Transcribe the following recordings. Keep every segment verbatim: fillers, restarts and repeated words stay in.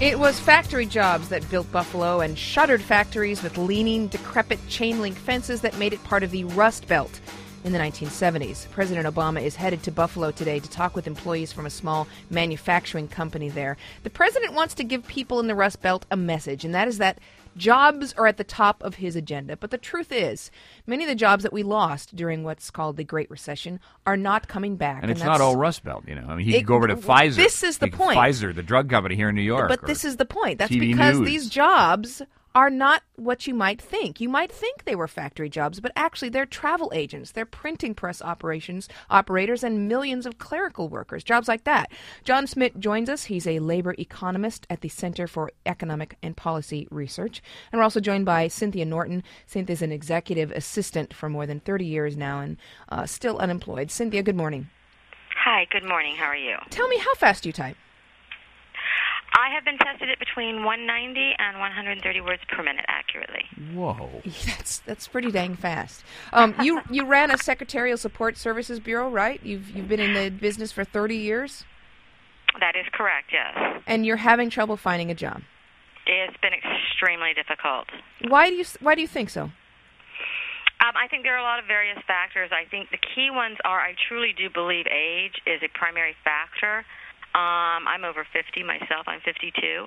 It was factory jobs that built Buffalo and shuttered factories with leaning, decrepit chain-link fences that made it part of the Rust Belt in the nineteen seventies. President Obama is headed to Buffalo today to talk with employees from a small manufacturing company there. The president wants to give people in the Rust Belt a message, and that is that jobs are at the top of his agenda. But the truth is, many of the jobs that we lost during what's called the Great Recession are not coming back. And, and it's not all Rust Belt, you know. I mean, he it, could go over to Pfizer. This is the he, point. Pfizer, the drug company here in New York. But this is the point. That's T V because News. these jobs are not what you might think. You might think they were factory jobs, but actually they're travel agents, they're printing press operations operators, and millions of clerical workers, jobs like that. John Schmidt joins us. He's a labor economist at the Center for Economic and Policy Research. And we're also joined by Cynthia Norton. Cynthia's an executive assistant for more than thirty years now and uh, still unemployed. Cynthia, good morning. Hi, good morning. How are you? Tell me, how fast do you type? I have been tested at between one ninety and one hundred thirty words per minute accurately. Whoa. That's that's pretty dang fast. Um, you you ran a Secretarial Support Services Bureau, right? You've you've been in the business for thirty years? That is correct, yes. And you're having trouble finding a job. It's been extremely difficult. Why do you why do you think so? Um, I think there are a lot of various factors. I think the key ones are I truly do believe age is a primary factor. Um, I'm over fifty myself. I'm fifty-two.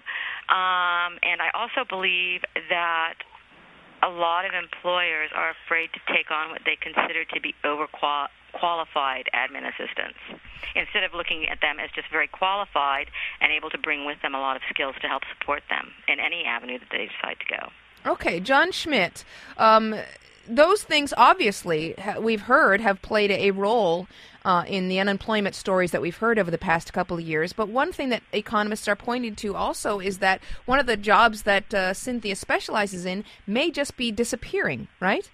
Um, and I also believe that a lot of employers are afraid to take on what they consider to be overqualified admin assistants, instead of looking at them as just very qualified and able to bring with them a lot of skills to help support them in any avenue that they decide to go. Okay, John Schmidt, um, those things obviously ha- we've heard have played a role uh, in the unemployment stories that we've heard over the past couple of years. But one thing that economists are pointing to also is that one of the jobs that uh, Cynthia specializes in may just be disappearing, right?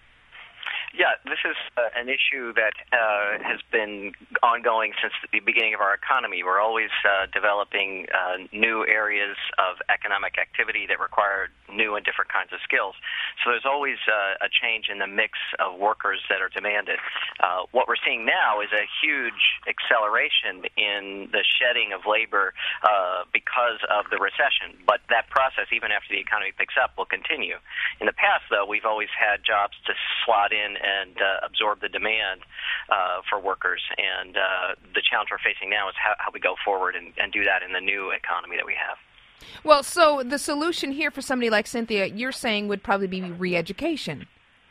Yeah, this is uh, an issue that uh, has been ongoing since the beginning of our economy. We're always uh, developing uh, new areas of economic activity that require new and different kinds of skills. So there's always uh, a change in the mix of workers that are demanded. Uh, what we're seeing now is a huge acceleration in the shedding of labor uh, because of the recession. But that process, even after the economy picks up, will continue. In the past, though, we've always had jobs to slot in and uh, absorb the demand uh, for workers. And uh, the challenge we're facing now is how, how we go forward and, and do that in the new economy that we have. Well, so the solution here for somebody like Cynthia, you're saying, would probably be re-education.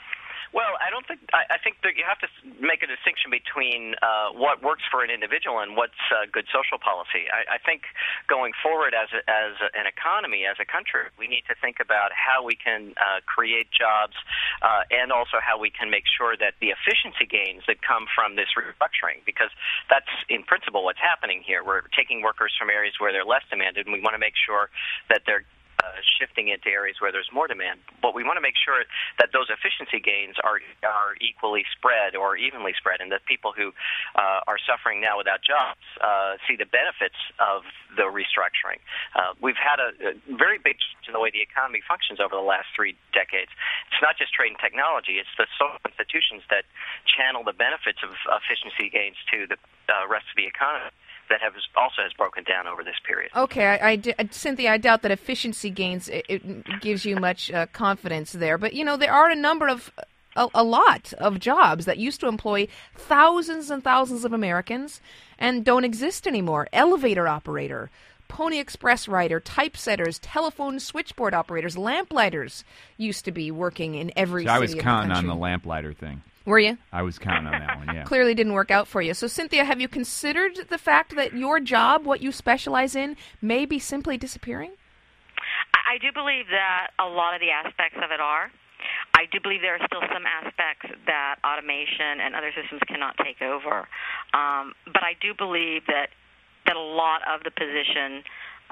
Well, I don't think I, I think that you have to make a distinction between uh, what works for an individual and what's uh, good social policy. I, I think going forward as a, as a, an economy, as a country, we need to think about how we can uh, create jobs uh, and also how we can make sure that the efficiency gains that come from this restructuring, because that's in principle what's happening here. We're taking workers from areas where they're less demanded, and we want to make sure that they're Uh, shifting into areas where there's more demand. But we want to make sure that those efficiency gains are are equally spread or evenly spread, and that people who uh, are suffering now without jobs uh, see the benefits of the restructuring. Uh, we've had a, a very big change in the way the economy functions over the last three decades. It's not just trade and technology. It's the social institutions that channel the benefits of efficiency gains to the uh, rest of the economy that have also has broken down over this period. Okay, I, I, Cynthia, I doubt that efficiency gains it, it gives you much uh, confidence there. But, you know, there are a number of, a, a lot of jobs that used to employ thousands and thousands of Americans and don't exist anymore. Elevator operator, Pony Express rider, typesetters, telephone switchboard operators, lamplighters used to be working in every So city I was in the counting on country. the lamplighter thing. Were you? I was counting on that one, yeah. Clearly didn't work out for you. So, Cynthia, have you considered the fact that your job, what you specialize in, may be simply disappearing? I, I do believe that a lot of the aspects of it are. I do believe there are still some aspects that automation and other systems cannot take over. Um, but I do believe that, that a lot of the position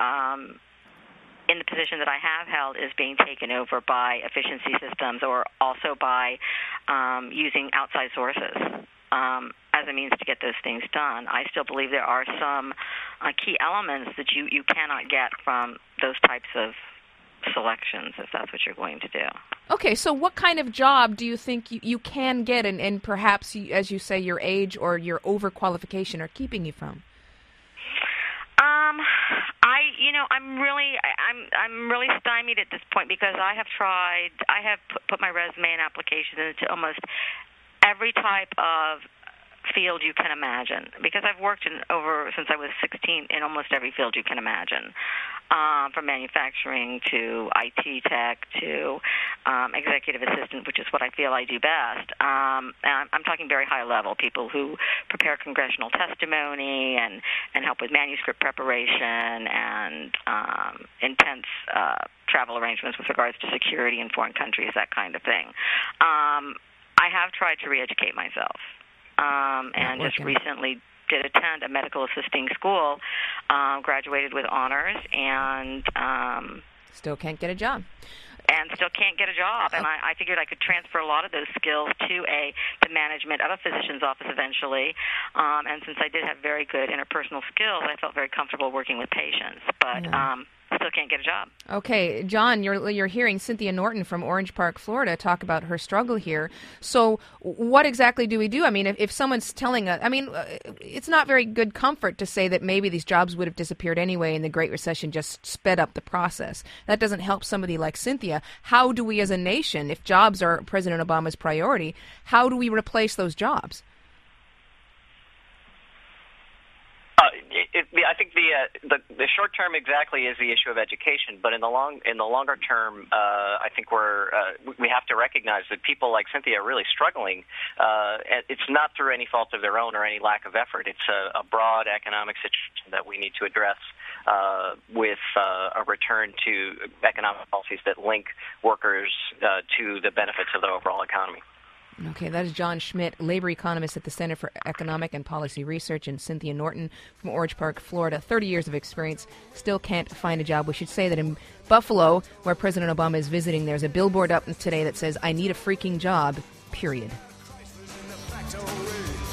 um, in the position that I have held is being taken over by efficiency systems or also by um, using outside sources um, as a means to get those things done. I still believe there are some uh, key elements that you, you cannot get from those types of selections, if that's what you're going to do. Okay, so what kind of job do you think you, you can get and, and perhaps, you, as you say, your age or your overqualification are keeping you from? Um, I, you know, I'm really, I'm, I'm really stymied at this point because I have tried, I have put, put my resume and applications into almost every type of field you can imagine, because I've worked in over since I was sixteen in almost every field you can imagine, um, from manufacturing to I T tech to um, executive assistant, which is what I feel I do best. Um, and I'm talking very high level, people who prepare congressional testimony and, and help with manuscript preparation and um, intense uh, travel arrangements with regards to security in foreign countries, that kind of thing. Um, I have tried to re-educate myself. Um, and just recently did attend a medical assisting school, uh, graduated with honors, and um, still can't get a job. And still can't get a job. And I, I figured I could transfer a lot of those skills to a the management of a physician's office eventually. Um, and since I did have very good interpersonal skills, I felt very comfortable working with patients. But yeah. um, still can't get a job. Okay, John, you're you're hearing Cynthia Norton from Orange Park, Florida, talk about her struggle here. So, what exactly do we do? I mean, if, if someone's telling us, I mean, it's not very good comfort to say that maybe these jobs would have disappeared anyway, and the Great Recession just sped up the process. That doesn't help somebody like Cynthia. How do we, as a nation, if jobs are President Obama's priority, how do we replace those jobs? Uh, it, it, I think the, uh, the the short term exactly is the issue of education, but in the long in the longer term, uh, I think we're uh, we have to recognize that people like Cynthia are really struggling. Uh, it's not through any fault of their own or any lack of effort. It's a, a broad economic situation that we need to address uh, with uh, a return to economic policies that link workers uh, to the benefits of the overall economy. Okay, that is John Schmidt, labor economist at the Center for Economic and Policy Research, and Cynthia Norton from Orange Park, Florida. thirty years of experience, still can't find a job. We should say that in Buffalo, where President Obama is visiting, there's a billboard up today that says, "I need a freaking job," period.